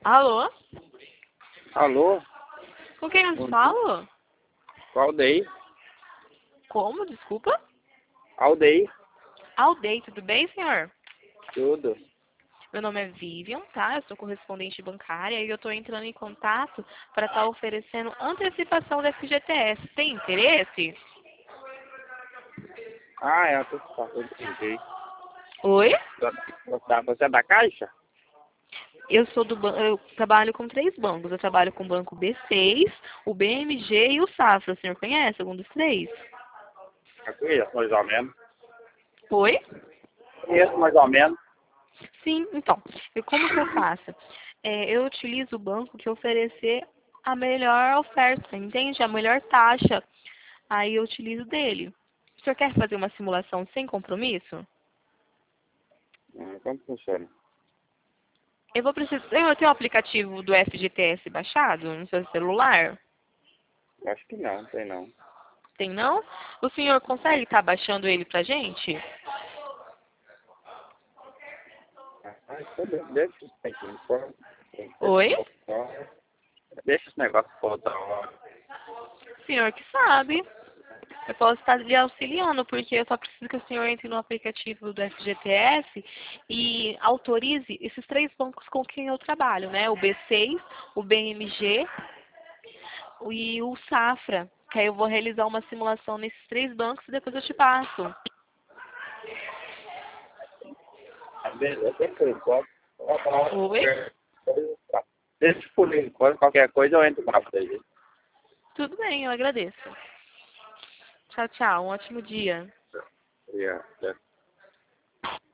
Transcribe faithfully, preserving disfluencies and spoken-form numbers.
Alô? Alô? Com quem eu Bom dia. falo? Aldeia? Como? Desculpa? Aldeia? Aldei, tudo bem, senhor? Tudo. Meu nome é Vivian, tá? Eu sou correspondente bancária e eu estou entrando em contato para estar oferecendo antecipação da F G T S. Tem interesse? Ah, é, tô eu entendi. Oi? Você você é da Caixa? Eu sou do ban... eu trabalho com três bancos. Eu trabalho com o banco B seis, o B M G e o Safra. O senhor conhece algum dos três? Eu conheço mais ou menos. Oi? Conheço mais ou menos. Sim, então, eu, como que eu faço? É, eu utilizo o banco que oferecer a melhor oferta, entende? A melhor taxa. Aí eu utilizo dele. O senhor quer fazer uma simulação sem compromisso? Hum, Como funciona? Eu vou precisar. Eu tenho o aplicativo do F G T S baixado no seu celular? Acho que não, tem não. Tem não? O senhor consegue estar baixando ele pra gente? Ah, então de- deixa isso aqui, não pode. Deixa Oi? eu- deixa esse negócio por outra hora. O senhor que sabe. Eu posso estar lhe auxiliando, porque eu só preciso que o senhor entre no aplicativo do F G T S e autorize esses três bancos com quem eu trabalho, né? O B seis, o B M G e o Safra. Que aí eu vou realizar uma simulação nesses três bancos e depois eu te passo. Ah, beleza, deixa por enquanto. Oi? Deixa por enquanto, qualquer coisa eu entro pra você. Tudo bem, eu agradeço. Tchau, tchau. Um ótimo dia. Yeah, yeah.